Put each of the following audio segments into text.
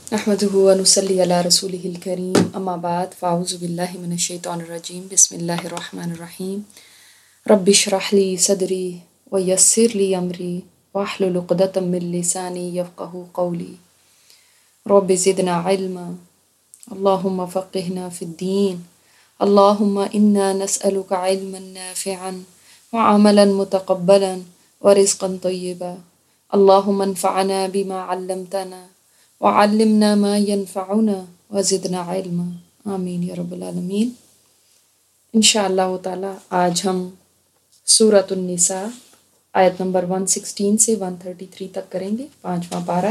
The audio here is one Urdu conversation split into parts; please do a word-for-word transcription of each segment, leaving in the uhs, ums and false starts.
نحمده ونصلي على رسوله الكريم اما بعد فاعوذ بالله من الشيطان الرجيم بسم الله الرحمن الرحيم رب اشرح لي صدري ويسر لي امري واحلل عقدة من لساني يفقهوا قولي رب زدنا علما اللهم فقهنا في الدين اللهم انا نسألك علما نافعا وعملا متقبلا ورزقا طيبا اللهم انفعنا بما علمتنا وعلمنا ما ينفعنا وزدنا علما آمین یا رب العالمین۔ انشاءاللہ تعالی آج ہم سورۃ النساء آیت نمبر ایک سو سولہ سے ایک سو تینتیس تک کریں گے، پانچواں پارہ۔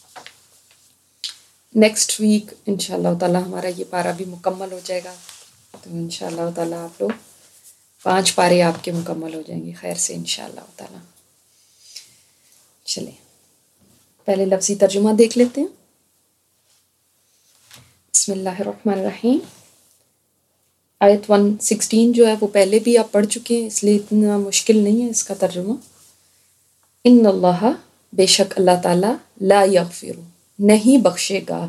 نیکسٹ ویک انشاءاللہ تعالی ہمارا یہ پارہ بھی مکمل ہو جائے گا، تو انشاءاللہ تعالی آپ لوگ پانچ پارے آپ کے مکمل ہو جائیں گے خیر سے انشاءاللہ تعالی۔ چلیں پہلے لفظی ترجمہ دیکھ لیتے ہیں۔ بسم اللہ الرحمن الرحیم۔ آیت ایک سو سولہ جو ہے وہ پہلے بھی آپ پڑھ چکے ہیں، اس لیے اتنا مشکل نہیں ہے اس کا ترجمہ۔ ان اللہ، بے شک اللہ تعالیٰ، لا یغفر، نہیں بخشے گا۔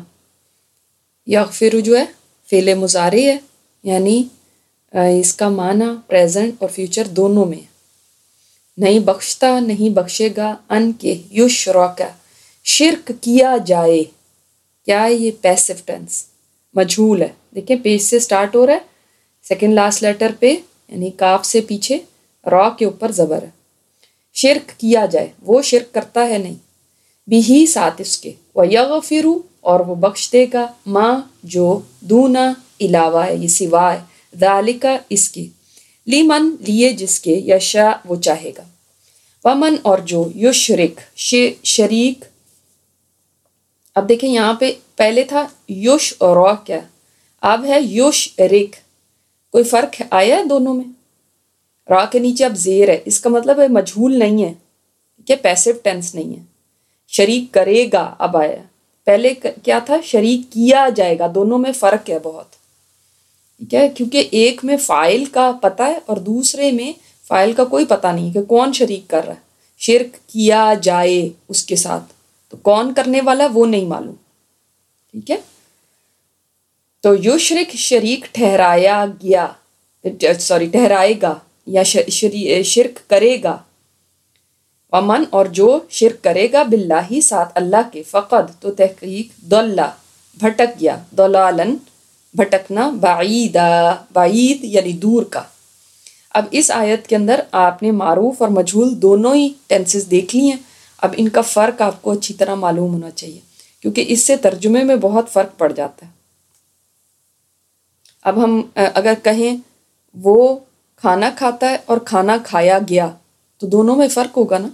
یغفر جو ہے فعل مضارع ہے، یعنی اس کا معنی پریزنٹ اور فیوچر دونوں میں ہے۔ نہیں بخشتا، نہیں بخشے گا، ان کے یشرک، شرک کیا جائے۔ کیا ہے یہ؟ پیسو ٹینس، مجھول ہے۔ دیکھیں پیج سے سٹارٹ ہو رہا ہے، سیکنڈ لاسٹ لیٹر پہ یعنی کاف سے پیچھے را کے اوپر زبر ہے۔ شرک کیا جائے، وہ شرک کرتا ہے نہیں، بھی ساتھ اس کے، وَيَغْفِرُ، اور وہ بخش دے گا، ماں جو، دونا علاوہ ہے، یہ سوا ہے، ذالک اس کے، لیمن لیے جس کے، یشاء وہ چاہے گا، ومن اور جو، یشرک شریک۔ اب دیکھیں یہاں پہ پہلے تھا یش اور را، کیا اب ہے یش رک، کوئی فرق آیا ہے دونوں میں؟ را کے نیچے اب زیر ہے، اس کا مطلب ہے مجھول نہیں ہے، ٹھیک ہے، پیسو ٹینس نہیں ہے۔ شریک کرے گا اب آیا، پہلے کیا تھا؟ شریک کیا جائے گا، دونوں میں فرق ہے بہت، ٹھیک ہے، کیونکہ ایک میں فاعل کا پتہ ہے اور دوسرے میں فاعل کا کوئی پتہ نہیں کہ کون شریک کر رہا ہے۔ شرک کیا جائے اس کے ساتھ، تو کون کرنے والا وہ نہیں معلوم، ٹھیک ہے۔ تو یشرک شریک ٹھہرایا گیا، سوری ٹھہرائے گا یا شرک کرے گا، ومن اور جو شرک کرے گا، باللہ ساتھ اللہ کے، فقد تو تحقیق، ضل بھٹک گیا، ضلالن بھٹکنا، بعیدا بعید یعنی دور کا۔ اب اس آیت کے اندر آپ نے معروف اور مجھول دونوں ہی ٹینسز دیکھ لی ہیں، اب ان کا فرق آپ کو اچھی طرح معلوم ہونا چاہیے، کیونکہ اس سے ترجمے میں بہت فرق پڑ جاتا ہے۔ اب ہم اگر کہیں وہ کھانا کھاتا ہے اور کھانا کھایا گیا، تو دونوں میں فرق ہوگا نا۔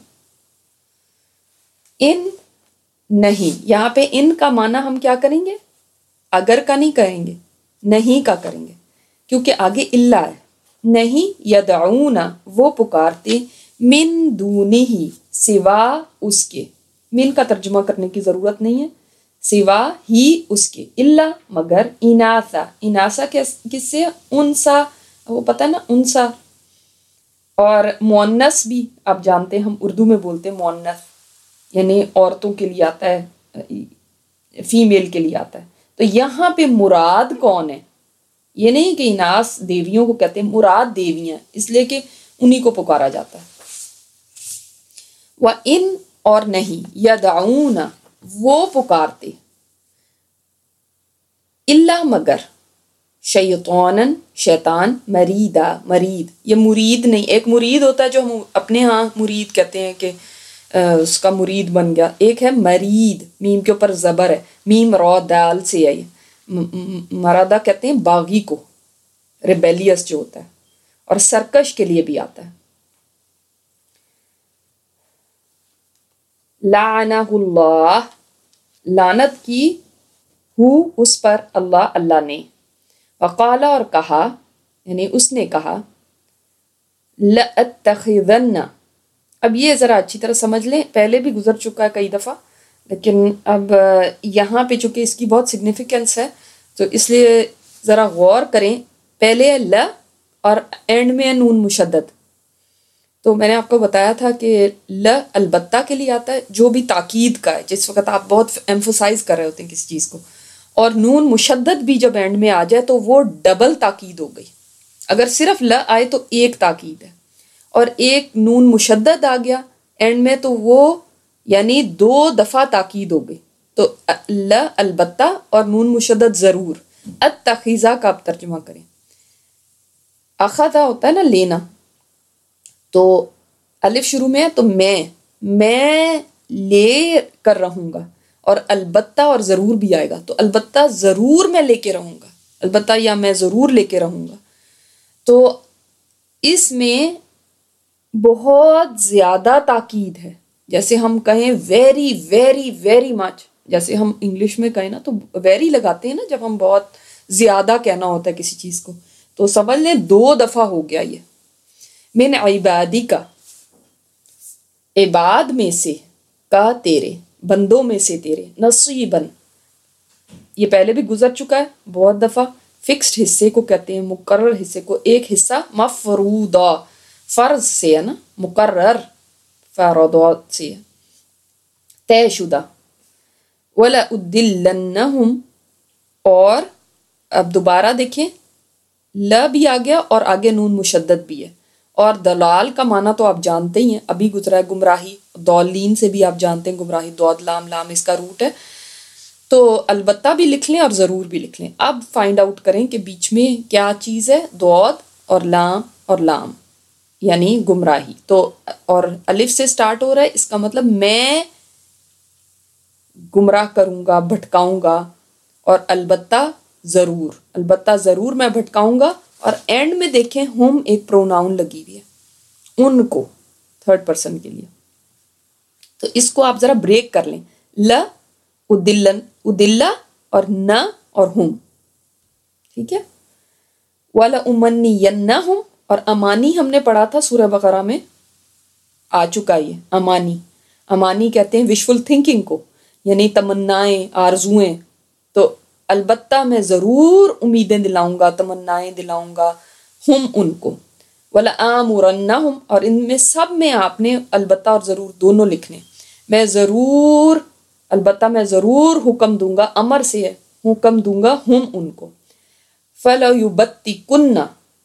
ان نہیں، یہاں پہ ان کا معنی ہم کیا کریں گے؟ اگر کا نہیں کریں گے، نہیں کا کریں گے، کیونکہ آگے الا ہے۔ نہیں یدعون، وہ پکارتے، من دونہ، سوا اس کے، من کا ترجمہ کرنے کی ضرورت نہیں ہے، سوا ہی اس کے، الا مگر، اناسا، اناسا کس سے؟ انسا، وہ پتہ ہے نا انسا، اور مؤنث بھی آپ جانتے ہیں، ہم اردو میں بولتے ہیں مؤنث، یعنی عورتوں کے لیے آتا ہے، فیمیل کے لیے آتا ہے۔ تو یہاں پہ مراد کون ہے؟ یہ نہیں کہ اناس دیویوں کو کہتے ہیں، مراد دیویاں، اس لیے کہ انہی کو پکارا جاتا ہے۔ وَإِن اور نہیں، یدعون وہ پکارتے، الا مگر، شیطانن شیطان، مریدا مرید، یہ مرید نہیں، ایک مرید ہوتا ہے جو ہم اپنے ہاں مرید کہتے ہیں کہ اس کا مرید بن گیا، ایک ہے مرید، میم کے اوپر زبر ہے، میم را دال سے آئی، مرادہ کہتے ہیں باغی کو، ریبیلیس جو ہوتا ہے، اور سرکش کے لیے بھی آتا ہے۔ لعنہ اللہ، لعنت کی، ہو اس پر، اللہ اللہ نے، وقال اور کہا، یعنی اس نے کہا، لأتخذن، اب یہ ذرا اچھی طرح سمجھ لیں، پہلے بھی گزر چکا ہے کئی دفعہ، لیکن اب یہاں پہ چونکہ اس کی بہت سگنیفیکنس ہے تو اس لیے ذرا غور کریں۔ پہلے ل اور اینڈ میں نون مشدد، تو میں نے آپ کو بتایا تھا کہ ل البتہ کے لیے آتا ہے جو بھی تاکید کا ہے، جس وقت آپ بہت ایمفوسائز کر رہے ہوتے ہیں کسی چیز کو. اور نون مشدد بھی جب اینڈ میں آ جائے تو وہ ڈبل تاکید ہو گئی. اگر صرف ل آئے تو ایک تاکید ہے، اور ایک نون مشدد آ گیا اینڈ میں تو وہ یعنی دو دفعہ تاکید ہو گئی. تو ل البتہ اور نون مشدد ضرور. اتخذہ کا آپ ترجمہ کریں. اخذہ ہوتا ہے نا لینا، تو الف شروع میں ہے تو میں میں لے کر رہوں گا، اور البتہ اور ضرور بھی آئے گا تو البتہ ضرور میں لے کے رہوں گا، البتہ یا میں ضرور لے کے رہوں گا. تو اس میں بہت زیادہ تاکید ہے. جیسے ہم کہیں ویری ویری ویری مچ، جیسے ہم انگلش میں کہیں نا تو ویری لگاتے ہیں نا جب ہم بہت زیادہ کہنا ہوتا ہے کسی چیز کو. تو سمجھ لیں دو دفعہ ہو گیا یہ. من عبادی کا، عباد میں سے، کا تیرے، بندوں میں سے تیرے، نصیباً یہ پہلے بھی گزر چکا ہے بہت دفعہ. فکسڈ حصے کو کہتے ہیں، مقرر حصے کو. ایک حصہ مفروضہ، فرض سے ہے نا، مقرر فرضات سے ہے، طے شدہ. وَلَأُدِلَّنَّهُمْ، اور اب دوبارہ دیکھیں ل بھی آ گیا اور آگے نون مشدد بھی ہے. اور دلال کا معنی تو آپ جانتے ہی ہیں، ابھی گزرا ہے گمراہی. دولین سے بھی آپ جانتے ہیں گمراہی، دود لام لام اس کا روٹ ہے. تو البتہ بھی لکھ لیں اور ضرور بھی لکھ لیں. اب فائنڈ آؤٹ کریں کہ بیچ میں کیا چیز ہے. دود اور لام اور لام یعنی گمراہی. تو اور الف سے سٹارٹ ہو رہا ہے، اس کا مطلب میں گمراہ کروں گا، بھٹکاؤں گا. اور البتہ ضرور، البتہ ضرور میں بھٹکاؤں گا. اور اینڈ میں دیکھیں ہم ایک پروناؤن لگی ہوئی ہے، ان کو، تھرڈ پرسن کے لیے. تو اس کو آپ ذرا بریک کر لیں. ل ادلن، ادلہ اور نہ اور ہم، ٹھیک ہے. وَلَأُمَنِّيَنَّهُمْ، اور امانی ہم نے پڑھا تھا سورہ بقرہ میں، آ چکا یہ امانی. امانی کہتے ہیں وشفل تھنکنگ کو، یعنی تمنائیں، آرزوئیں. تو البتہ میں ضرور امیدیں دلاؤں گا، تمنائیں دلاؤں گا ہم ان کو. وَلَآمُرَنَّهُمْ، اور ان میں سب میں آپ نے البتہ اور ضرور دونوں لکھنے. میں ضرور، البتہ میں ضرور حکم دوں گا، امر سے ہے، حکم دوں گا ہم ان کو. فَلَيُبَتِّكُنَّ،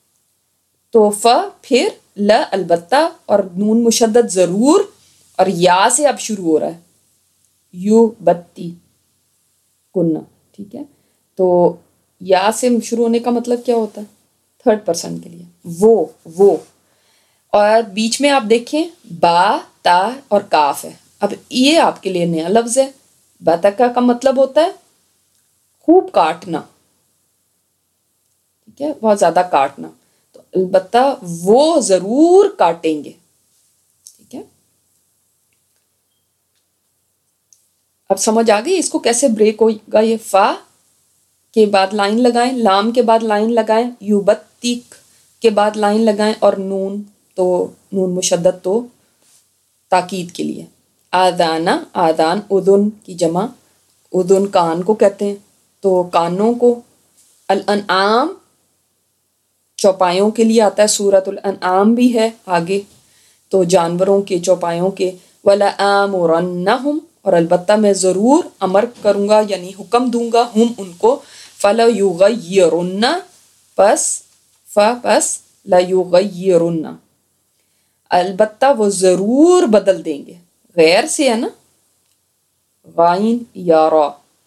تو ف پھر ل البتہ اور نون مشدد ضرور اور یا سے اب شروع ہو رہا ہے، یو بتی کنہ، ٹھیک ہے. تو یا سے شروع ہونے کا مطلب کیا ہوتا ہے تھرڈ پرسن کے لیے، وہ وہ. اور بیچ میں آپ دیکھیں با، تا اور کاف ہے. اب یہ آپ کے لیے نیا لفظ ہے. باتکا کا مطلب ہوتا ہے خوب کاٹنا، ٹھیک ہے، بہت زیادہ کاٹنا. تو البتہ وہ ضرور کاٹیں گے، ٹھیک ہے. اب سمجھ آ گئی اس کو کیسے بریک ہوگا. یہ فا کے بعد لائن لگائیں، لام کے بعد لائن لگائیں، یوبتک کے بعد لائن لگائیں، اور نون تو نون مشدد تو تاکید کے لیے. آدانہ، آدان اذن کی جمع، اذن کان کو کہتے ہیں، تو کانوں کو. الانعام چوپایوں کے لیے آتا ہے، سورۃ الانعام بھی ہے آگے، تو جانوروں کے، چوپایوں کے. وَلَآمُرَنَّهُمْ، اور البتہ میں ضرور امر کروں گا یعنی حکم دوں گا ہم ان کو. فَلَيُغَيِّرُنَّ، پس ف پس لَيُغَيِّرُنَّ، البتہ وہ ضرور بدل دیں گے. غیر سے ہے نا، غائن یا را.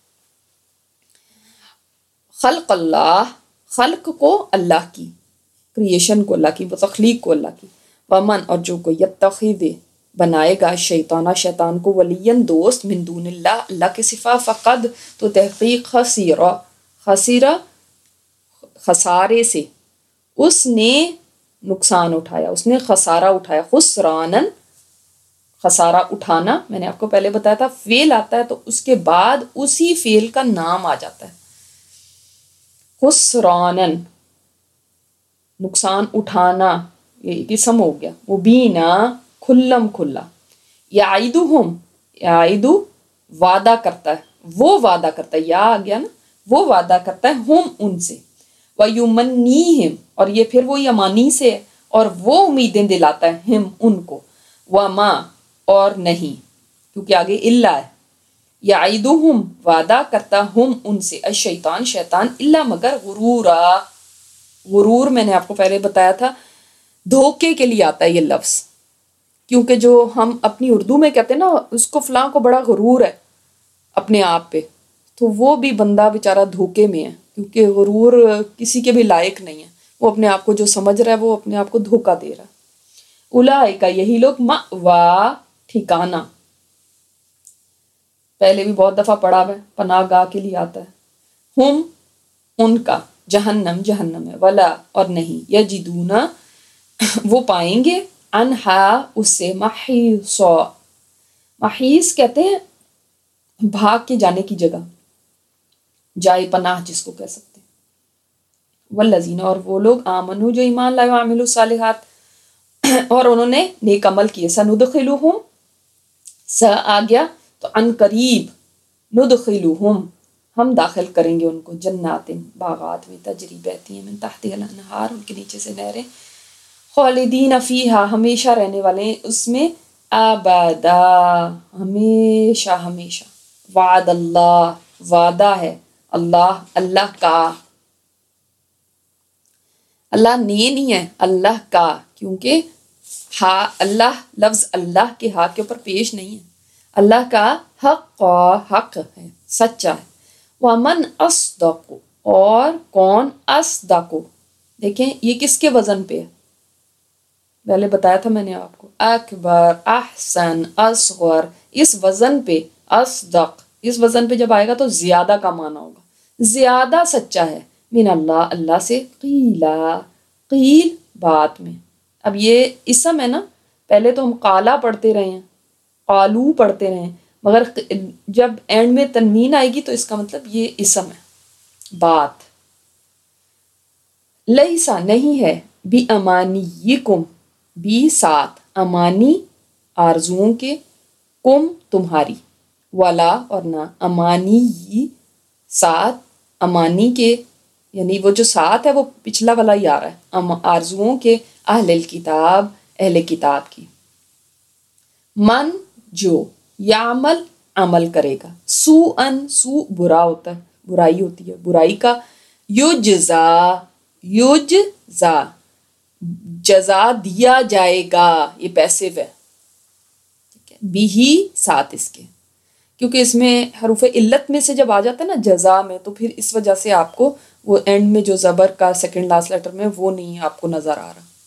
خلق اللہ، خلق کو اللہ کی، کریشن کو اللہ کی، تخلیق کو اللہ کی. ومن، اور جو کو یتخذ بنائے گا، شیطانہ شیطان کو، ولین دوست، من دون اللہ اللہ کے صفا، فقد تو تحقیق، خسیرہ خسیرہ خسارے سے، اس نے نقصان اٹھایا، اس نے خسارہ اٹھایا. خسرانن خسارہ اٹھانا، میں نے آپ کو پہلے بتایا تھا فعل آتا ہے تو اس کے بعد اسی فعل کا نام آ جاتا ہے. خسرانن نقصان اٹھانا، یہ قسم ہو گیا. مبینہ کھلم کھلا. یعیدہم، یعیدو وعدہ کرتا ہے، وہ وعدہ کرتا ہے، یا آ گیا نا، وہ وعدہ کرتا ہے ہم ان سے. وَيُمَنِّيهِمْ، اور یہ پھر وہی امانی سے ہے، اور وہ امیدیں دلاتا ہے ہم ان کو، وما اور نہیں، کیونکہ آگے الا ہے، یعیدہم وعدہ کرتا ہم ان سے، الشیطان شیطان، الا مگر غرورا، غرور میں نے آپ کو پہلے بتایا تھا دھوکے کے لیے آتا ہے یہ لفظ، کیونکہ جو ہم اپنی اردو میں کہتے ہیں نا اس کو فلاں کو بڑا غرور ہے اپنے آپ پہ، تو وہ بھی بندہ بیچارہ دھوکے میں ہے، کیونکہ غرور کسی کے بھی لائق نہیں ہے، وہ اپنے آپ کو جو سمجھ رہا ہے وہ اپنے آپ کو دھوکہ دے رہا ہے۔ اولئک یہی لوگ مأوا ٹھکانہ، پہلے بھی بہت دفعہ پڑھا ہے، پناہ گاہ کے لیے آتا ہے، ہم ان کا جہنم جہنم ہے، ولا اور نہیں، یجدون وہ پائیں گے، انہا اس سے، محیصا، محیص کہتے ہیں بھاگ کے جانے کی جگہ، جائے پناہ جس کو کہہ سکتے ہیں، والذین اور وہ لوگ آمنو جو ایمان لائے، وعملوا الصالحات اور انہوں نے نیک عمل کیے، سندخلہم س آ گیا تو ان قریب، ندخلہم ہم داخل کریں گے ان کو، جنات باغات میں، تجری بہتی ہیں من تحتها الانہار ان کے نیچے سے نہریں، خالدین فیہا ہمیشہ رہنے والے ہیں اس میں، ابدا ہمیشہ ہمیشہ، وعد اللہ وعدہ ہے اللہ اللہ کا، اللہ نے نہیں ہے اللہ کا، کیونکہ ہا اللہ لفظ اللہ کے ہا کے اوپر پیش نہیں ہے، اللہ کا حق حق ہے سچا ہے، ومن اصدق اور کون، اصدق دیکھیں یہ کس کے وزن پہ ہے، پہلے بتایا تھا میں نے آپ کو، اکبر احسن اصغر، اس وزن پہ، اصدق اس وزن پہ جب آئے گا تو زیادہ کا معنی ہوگا، زیادہ سچا ہے، من اللہ اللہ سے، قیلا قیل بات میں، اب یہ اسم ہے نا، پہلے تو ہم قالا پڑھتے رہے ہیں، قالو پڑھتے رہے ہیں، مگر جب اینڈ میں تنوین آئے گی تو اس کا مطلب یہ اسم ہے، بات، لیسا نہیں ہے، بی امانیکم بھی ساتھ، امانی آرزوؤں کے، کم تمہاری، ولا اور نہ، امانی ساتھ، امانی کے یعنی وہ جو ساتھ ہے وہ پچھلا والا ہی آ رہا ہے، آرزوؤں کے، اہل الکتاب اہل کتاب کی، من جو، یعمل عمل کرے گا، سو ان سو برا ہوتا ہے، برائی ہوتی ہے، برائی کا، یجزا یجزا جزا دیا جائے گا، یہ پیسو ہے، ٹھیک ہے، بھی ساتھ اس کے، کیونکہ اس میں حروف علت میں سے جب آ جاتا ہے نا جزا میں، تو پھر اس وجہ سے آپ کو وہ اینڈ میں جو زبر کا سیکنڈ لاسٹ لیٹر میں وہ نہیں آپ کو نظر آ رہا،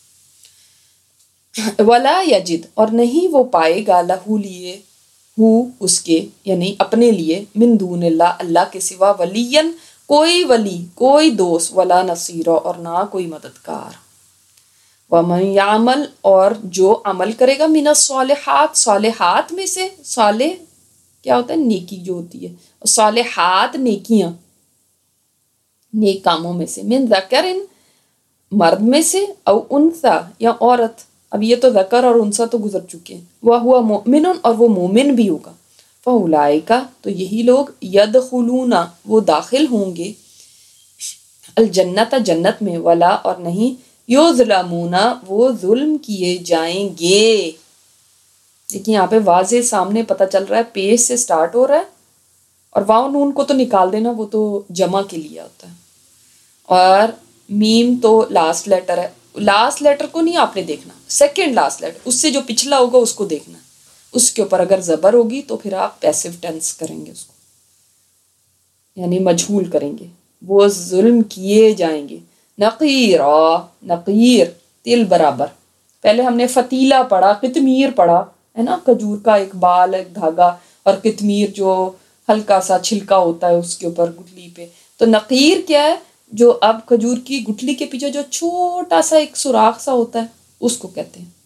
ولا یجد اور نہیں وہ پائے گا، لہو لیے، ہو اس کے یعنی اپنے لیے، من دون اللہ اللہ کے سوا، ولین کوئی ولی کوئی دوست، ولا نصیرہ اور نہ کوئی مددگار، ومن یعمل اور جو عمل کرے گا، من الصالحات صالحات میں سے، صالح کیا ہوتا ہے، نیکی جو ہوتی ہے، صالحات نیکیاں، نیک کاموں میں سے، من ذکر مرد میں سے، او انثی یا عورت، اب یہ تو ذکر اور انثی تو گزر چکے ہیں، وہو مؤمن اور وہ مومن بھی ہوگا، فاولئک تو یہی لوگ، یدخلون وہ داخل ہوں گے، الجنت جنت میں، ولا اور نہیں، یظلمون وہ ظلم کیے جائیں گے، لیکن یہاں پہ واضح سامنے پتہ چل رہا ہے پیش سے سٹارٹ ہو رہا ہے، اور واو نون کو تو نکال دینا، وہ تو جمع کے لیے ہوتا ہے، اور میم تو لاسٹ لیٹر ہے، لاسٹ لیٹر کو نہیں آپ نے دیکھنا، سیکنڈ لاسٹ لیٹر، اس سے جو پچھلا ہوگا اس کو دیکھنا، اس کے اوپر اگر زبر ہوگی تو پھر آپ پیسو ٹینس کریں گے اس کو، یعنی مجہول کریں گے، وہ ظلم کیے جائیں گے، نقیر نقیر تل برابر، پہلے ہم نے فتیلہ پڑھا، قطمیر پڑھا ہے نا، کھجور کا ایک بال ایک دھاگا، اور قطمیر جو ہلکا سا چھلکا ہوتا ہے اس کے اوپر گٹھلی پہ، تو نقیر کیا ہے، جو اب کھجور کی گٹھلی کے پیچھے جو چھوٹا سا ایک سوراخ سا ہوتا ہے اس کو کہتے ہیں،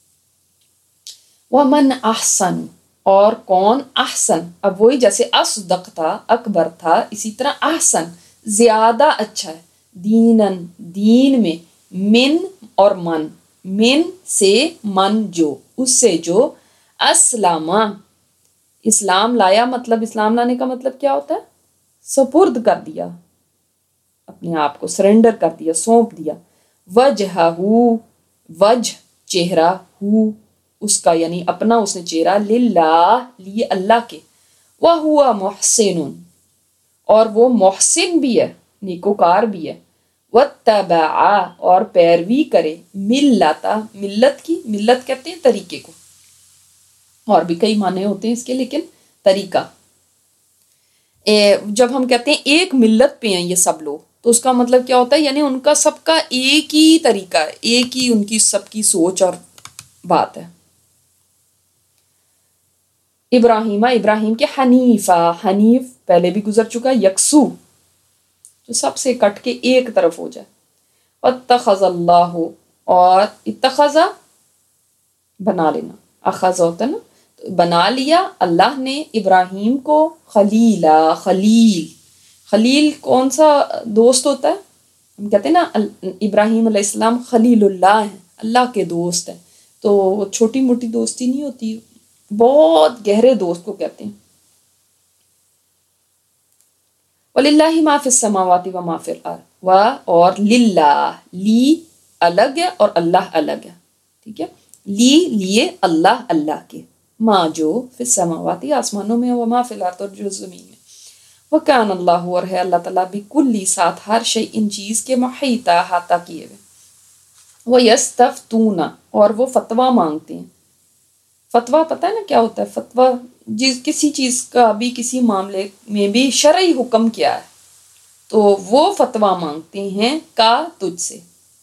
ومن احسن اور کون، احسن اب وہی جیسے اصدق تھا، اکبر تھا، اسی طرح احسن زیادہ اچھا ہے، دینن دین میں، من اور من، من سے، من جو اس سے جو، اسلام اسلام لایا، مطلب اسلام لانے کا مطلب کیا ہوتا ہے، سپرد کر دیا، اپنے آپ کو سرنڈر کر دیا، سونپ دیا، وجہہ وجہ چہرہ، ہو اس کا یعنی اپنا اس نے چہرہ، للہ لیے اللہ کے، وَهُوَ مُحْسِنٌ اور وہ محسن بھی ہے، نیکوکار بھی ہے، وَاتَّبَعَ اور پیروی کرے، ملتا ملت کی، ملت کہتے ہیں طریقے کو، اور بھی کئی معنی ہوتے ہیں اس کے لیکن طریقہ، جب ہم کہتے ہیں ایک ملت پہ ہیں یہ سب لوگ تو اس کا مطلب کیا ہوتا ہے، یعنی ان کا سب کا ایک ہی طریقہ ہے، ایک ہی ان کی سب کی سوچ اور بات ہے۔ ابراہیم ابراہیم کے حنیفہ، حنیف پہلے بھی گزر چکا، یکسو جو سب سے کٹ کے ایک طرف ہو جائے، اتخذ اللہ اور اتخذ بنا لینا، اخذ ہوتا ہے نا، بنا لیا اللہ نے ابراہیم کو خلیلا، خلیل، خلیل کون سا دوست ہوتا ہے، ہم کہتے ہیں نا ابراہیم علیہ السلام خلیل اللہ ہیں، اللہ کے دوست ہیں، تو چھوٹی موٹی دوستی نہیں ہوتی، بہت گہرے دوست کو کہتے ہیں۔ وَلِلَّهِ مَا فِي السَّمَاوَاتِ وَمَا فِي الْأَرْضِ و اور للہ، لی الگ ہے اور اللہ الگ ہے، ٹھیک ہے، لی لیے اللہ اللہ کے، ماں جو فی السماوات آسمانوں میں، وما فی الارض اور جو زمین میں، وکان اللہ اور ہے اللہ تعالیٰ بکلی ساتھ ہر شے ان چیز کے محیطہ احاطہ کیے ہوئے، وَيَسْتَفْتُونَ اور وہ فتویٰ مانگتے ہیں، فتویٰ پتہ ہے نا کیا ہوتا ہے فتویٰ، جس کسی چیز کا بھی کسی معاملے میں بھی شرعی حکم کیا ہے تو وہ فتویٰ مانگتے ہیں کا تجھ سے۔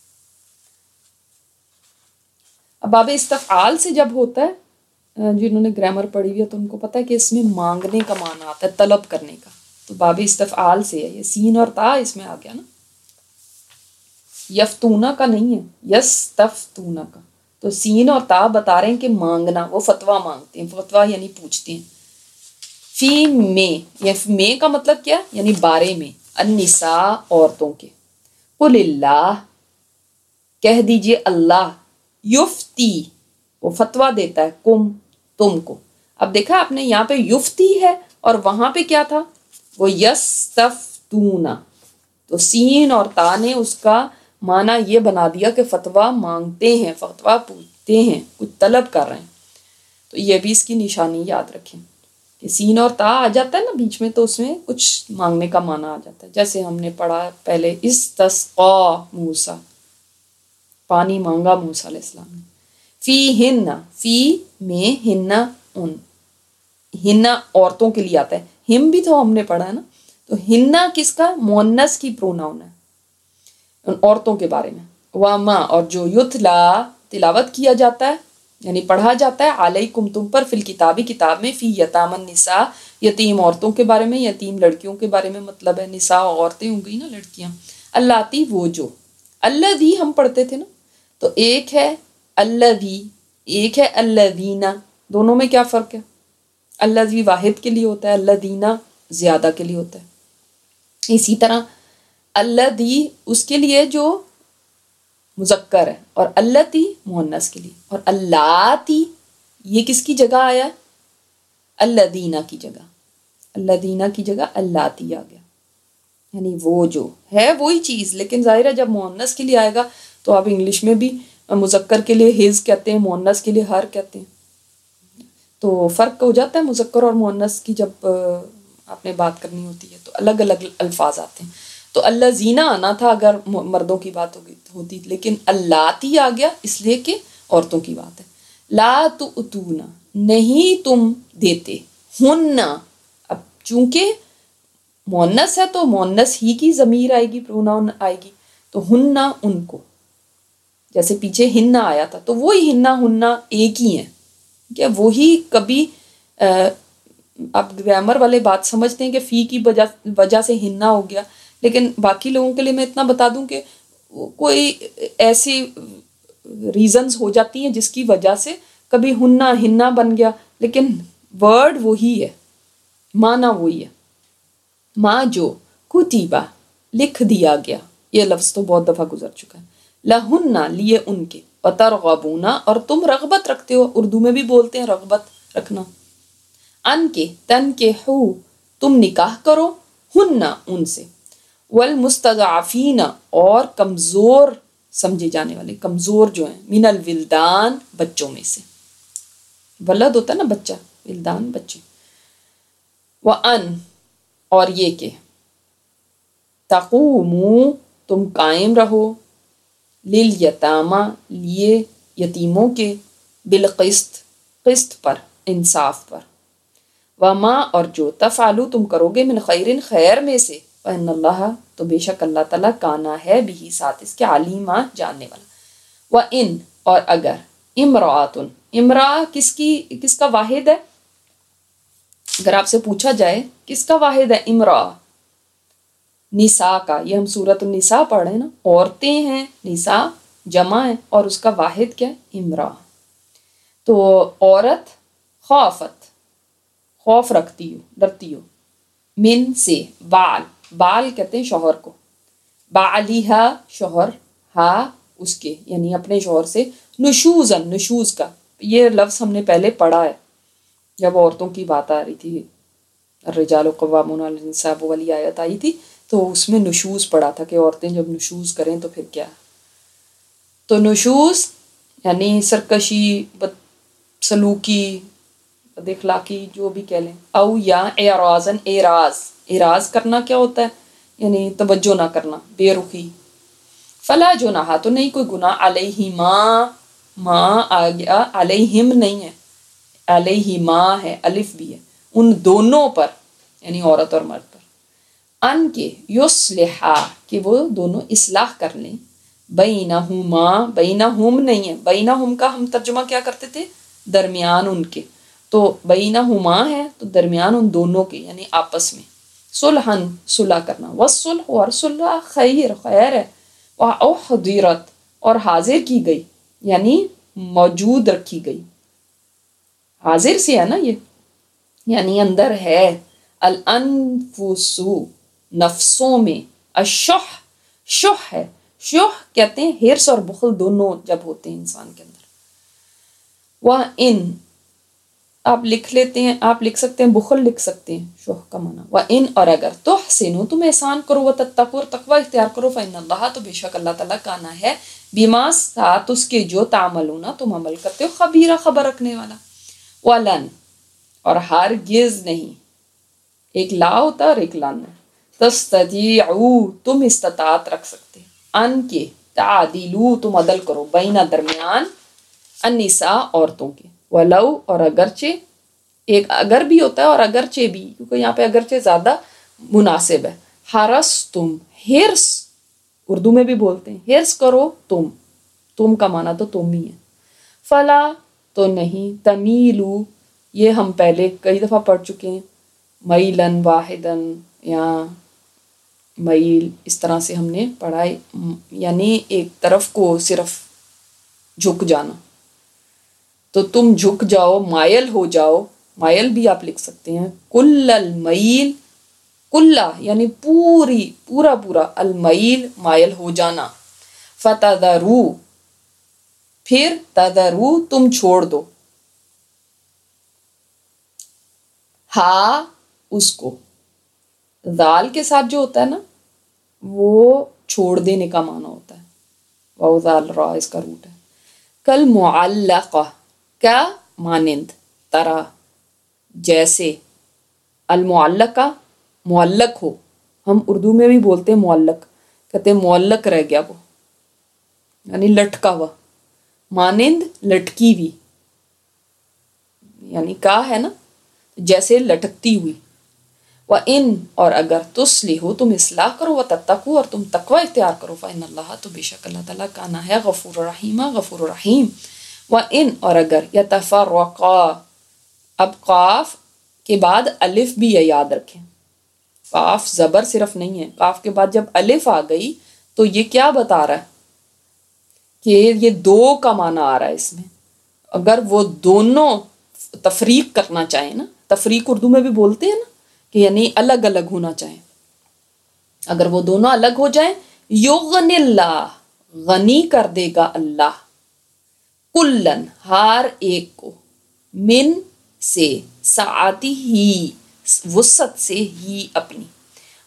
اب باب استفعال سے جب ہوتا ہے، جنہوں نے گرامر پڑھی ہوئی ہے تو ان کو پتہ ہے کہ اس میں مانگنے کا معنی آتا ہے، طلب کرنے کا، تو باب استفعال سے ہے، یہ سین اور تا اس میں آ گیا نا، یفتونا کا نہیں ہے، یستفتونا کا، تو سین اور تا بتا رہے ہیں کہ مانگنا، وہ فتویٰ مانگتے ہیں، فتویٰ یعنی پوچھتے ہیں، فی میں، یہ میں کا مطلب کیا یعنی بارے میں، النساء عورتوں کے، قل اللہ کہہ دیجئے اللہ، یفتی وہ فتویٰ دیتا ہے، کم تم کو، اب دیکھا آپ نے یہاں پہ یفتی ہے اور وہاں پہ کیا تھا وہ یستفتونا، تو سین اور تا نے اس کا معنی یہ بنا دیا کہ فتویٰ مانگتے ہیں، فتویٰ پوچھتے ہیں، کچھ طلب کر رہے ہیں، تو یہ بھی اس کی نشانی یاد رکھیں کہ سین اور تا آ جاتا ہے نا بیچ میں تو اس میں کچھ مانگنے کا معنی آ جاتا ہے، جیسے ہم نے پڑھا پہلے استسقا موسیٰ، پانی مانگا موسیٰ علیہ السلام نے، فی ہن، فی میں ہن ان، ہن عورتوں کے لیے آتا ہے، ہم بھی تو ہم نے پڑھا ہے نا، تو ہن کس کا مؤنث کی پروناؤن ہے ان عورتوں کے بارے میں، وما اور جو یتلا تلاوت کیا جاتا ہے یعنی پڑھا جاتا ہے، علیکم تم پر، فی الکتابی کتاب میں، فی یتام النساء یتیم عورتوں کے بارے میں، یتیم لڑکیوں کے بارے میں، مطلب ہے نساء عورتیں ہو گئی نا لڑکیاں، اللاتی وہ جو، الذی ہم پڑھتے تھے نا، تو ایک ہے الذی ایک ہے الذین، دونوں میں کیا فرق ہے، الذی واحد کے لیے ہوتا ہے، الذین زیادہ کے لیے ہوتا ہے، اسی طرح الذی اس کے لیے جو مذکر ہے اور اللتی مؤنث کے لیے، اور اللاتی یہ کس کی جگہ آیا ہے، الذین کی جگہ، الذین کی جگہ اللاتی آ گیا، یعنی وہ جو ہے وہی چیز، لیکن ظاہر ہے جب مؤنث کے لیے آئے گا تو آپ انگلش میں بھی مذکر کے لیے ہز کہتے ہیں، مؤنث کے لیے ہر کہتے ہیں، تو فرق ہو جاتا ہے مذکر اور مؤنث کی جب آپ نے بات کرنی ہوتی ہے تو الگ الگ الفاظ آتے ہیں، تو الذین آنا تھا اگر مردوں کی بات ہوتی، لیکن اللاتی آ گیا اس لیے کہ عورتوں کی بات ہے، لا تؤتون نہیں تم دیتے، ہن اب چونکہ مؤنث ہے تو مؤنث ہی کی ضمیر آئے گی، پروناؤن آئے گی، تو ہن ان کو، جیسے پیچھے ہن آیا تھا تو وہی ہن ہن ایک ہی ہیں، کیا وہی کبھی آپ گرامر والے بات سمجھتے ہیں کہ فی کی وجہ سے ہن ہو گیا، لیکن باقی لوگوں کے لیے میں اتنا بتا دوں کہ کوئی ایسی ریزنز ہو جاتی ہیں جس کی وجہ سے کبھی ہننا ہننا بن گیا، لیکن ورڈ وہی ہے، معنی وہی ہے، ماں جو کتیبہ لکھ دیا گیا، یہ لفظ تو بہت دفعہ گزر چکا ہے، لہنہ لیے ان کے، وترغبون اور تم رغبت رکھتے ہو، اردو میں بھی بولتے ہیں رغبت رکھنا، ان کے تن کے ہو تم نکاح کرو، ہنہ ان سے، والمستضعفین اور کمزور سمجھے جانے والے، کمزور جو ہیں، من الولدان بچوں میں سے، ولد ہوتا ہے نا بچہ، ولدان بچے، وَأَن اور یہ کہ تقوموا تم قائم رہو، للیتامى لیے یتیموں کے، بالقسط قسط پر، انصاف پر، وما اور جو تفعلوا تم کرو گے من خیرن خیر میں سے، فإن اللہ تو بے شک اللہ تعالیٰ کانا ہے بھی ساتھ اس کے علیما جاننے والا، وإن اور اگر امرأۃ امرأہ کس کی کس کا واحد ہے؟ اگر آپ سے پوچھا جائے کس کا واحد ہے امرأہ؟ نساء کا، یہ ہم سورۃ النساء پڑھ رہے ہیں نا، عورتیں ہیں، نساء جمع ہے، اور اس کا واحد کیا ہے؟ امرأہ۔ تو عورت خوفت خوف رکھتی ہو، ڈرتی ہو، من سے، بال بال کہتے ہیں شوہر کو، بعلیہا شوہر، ہا اس کے یعنی اپنے شوہر سے، نشوزن نشوز کا، یہ لفظ ہم نے پہلے پڑھا ہے جب عورتوں کی بات آ رہی تھی، الرجال قوامون علی النساء والی آیت آئی تھی تو اس میں نشوز پڑھا تھا کہ عورتیں جب نشوز کریں تو پھر کیا، تو نشوز یعنی سرکشی، بد سلوکی، بد اخلاقی، جو بھی کہہ لیں، او یا اعراضاً اعراض اعراض کرنا کیا ہوتا ہے؟ یعنی توجہ نہ کرنا، بے رخی، فلا جناح تو نہیں کوئی گناہ، علیہما ما آ گیا، علیہم نہیں ہے، علیہما ہے، الف بھی ہے، ان دونوں پر یعنی عورت اور مرد پر، ان کے یصلحا کہ وہ دونوں اصلاح کر لیں، بینہما بینہم نہیں ہے، بینہم کا ہم ترجمہ کیا کرتے تھے؟ درمیان ان کے، تو بینہما ہے تو درمیان ان دونوں کے یعنی آپس میں، صلحن صلح کرنا، والصلح اور صلح خیر خیر ہے، وأحضرت اور حاضر کی گئی یعنی موجود رکھی گئی، حاضر سے ہے نا یہ، یعنی اندر ہے، الانفس نفسوں میں، الشح شح ہے، شح کہتے ہیں ہرس اور بخل دونوں جب ہوتے ہیں انسان کے اندر، وَإِن آپ لکھ لیتے ہیں، آپ لکھ سکتے ہیں بخل، لکھ سکتے ہیں شح کا معنی، وَإِن اور اگر تحسنوا تم احسان کرو، وتتقوا اور تقوی اختیار کرو، فإن اللہ تو بے شک اللہ تعالیٰ کانا ہے، بما ساتھ اس کے جو تعملون تم عمل کرتے ہو، خبیرہ خبر رکھنے والا، وَلن اور ہرگز نہیں، ایک لا ہوتا اور ایک لن، تستطیعوا تم استطاعت رکھ سکتے، ان کے تعدیلوا تم عدل کرو، بین درمیان، النساء عورتوں کے، ولو اور اگرچہ، ایک اگر بھی ہوتا ہے اور اگرچہ بھی، کیونکہ یہاں پہ اگرچہ زیادہ مناسب ہے، حرس تم ہرس اردو میں بھی بولتے ہیں، ہرس کرو تم، تم کا معنی تو تم ہی ہے، فلا تو نہیں، تمیلو یہ ہم پہلے کئی دفعہ پڑھ چکے ہیں، میلن واحدن یا میل، اس طرح سے ہم نے پڑھا ہے، یعنی ایک طرف کو صرف جھک جانا، تو تم جھک جاؤ، مائل ہو جاؤ، مائل بھی آپ لکھ سکتے ہیں، کل المیل، کلہ یعنی پوری پورا پورا، المیل مائل ہو جانا، فتذرو پھر تذرو تم چھوڑ دو، ہاں اس کو، ذال کے ساتھ جو ہوتا ہے نا وہ چھوڑ دینے کا معنی ہوتا ہے، واو ذال را اس کا روٹ ہے، کل معلقہ کیا مانند، طرح جیسے، المعلقہ معلق ہو، ہم اردو میں بھی بولتے ہیں معلق، کہتے ہیں معلق رہ گیا وہ، یعنی لٹکا ہوا، مانند لٹکی ہوئی، یعنی کا ہے نا جیسے لٹکتی ہوئی، وَإِن اور اگر تُصْلِحُوا تم اصلاح کرو، وَتَتَّقُوا اور تم تقوی اختیار کرو، فَإِنَّ اللَّهَ تو بے شک اللہ تعالیٰ کانا ہے، غفور رحیمہ غفور رحیم، وَإِن اور اگر يَتَفَرَّقَا اب قاف کے بعد الف بھی ہے، یاد رکھیں، قاف زبر صرف نہیں ہے، قاف کے بعد جب الف آ گئی تو یہ کیا بتا رہا ہے کہ یہ دو کا معنی آ رہا ہے اس میں، اگر وہ دونوں تفریق کرنا چاہیں نا، تفریق اردو میں بھی بولتے ہیں نا کہ یعنی الگ الگ ہونا چاہیں، اگر وہ دونوں الگ ہو جائیں، یغنی اللہ غنی کر دے گا اللہ، کلن ہر ایک کو، من سے، سعاتی ہی وسعت سے ہی اپنی،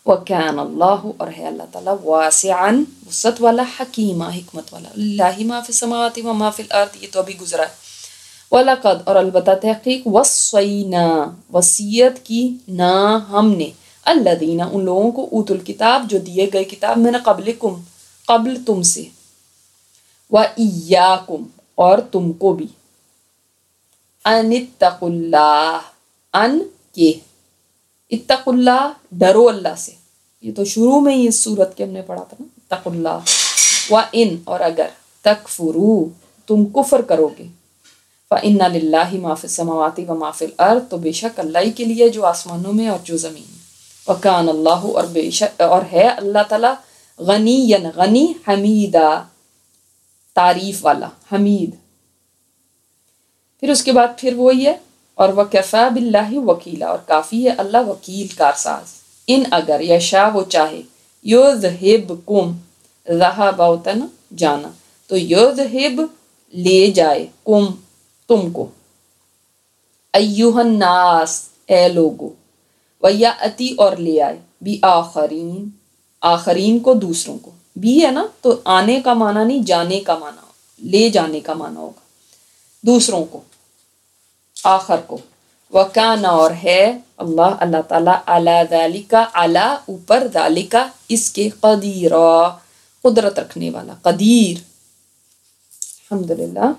وَكَانَ اللَّهُ اور ہے اللہ تعالیٰ واسعاً وسعت والا حکیمہ حکمت والا للہ ما فی السماوات و ما فی الارض یہ تو ابھی گزرا ہے وَلَقَدْ اور البتہ تحقیق وصینا وصیت کی نا ہم نے الذین ان لوگوں کو اوت الکتاب جو دیے گئے کتاب من قبلکم قبل تم سے وَإِيَّاكُمْ اور تم کو بھی ان اتقوا اللہ ان کے اتقوا اللہ ڈرو اللہ سے یہ تو شروع میں ہی اس صورت کے ہم نے پڑھا تھا نا اتقوا اللہ وَإِن اور اگر تکفروا تم کفر کرو گے فَإِنَّ لِلَّهِ مَا فِي السَّمَاوَاتِ وَمَا فِي الْأَرْضِ تو بے شک اللہ ہی کے لیے جو آسمانوں میں اور جو زمین میں وَكَانَ اللَّهُ اور بے شک اور ہے اللہ تعالیٰ غنیًا غنی حمیدہ تعریف والا حمید پھر اس کے بعد پھر وہی ہے اور وَكَفَى بِاللَّهِ وَكِيلًا اور کافی ہے اللہ وکیل کارساز ان اگر یشاء وہ چاہے یذہبکم ذہب ہوتا ہے نا جانا تو یذہب لے جائے کم تم کو ایھا الناس اے لوگو ویاتی اور لے آئے بھی آخرین آخرین کو دوسروں کو بھی ہے نا تو آنے کا معنی نہیں جانے کا معنی لے جانے کا معنی ہوگا دوسروں کو آخر کو وکانا اور ہے اللہ اللہ تعالیٰ علی ذالک علی اوپر ذالک اس کے قدیرا قدرت رکھنے والا قدیر الحمدللہ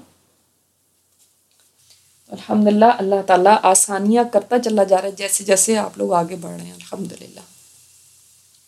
الحمدللہ اللہ تعالیٰ آسانیاں کرتا چلا جا رہا ہے جیسے جیسے آپ لوگ آگے بڑھ رہے ہیں الحمدللہ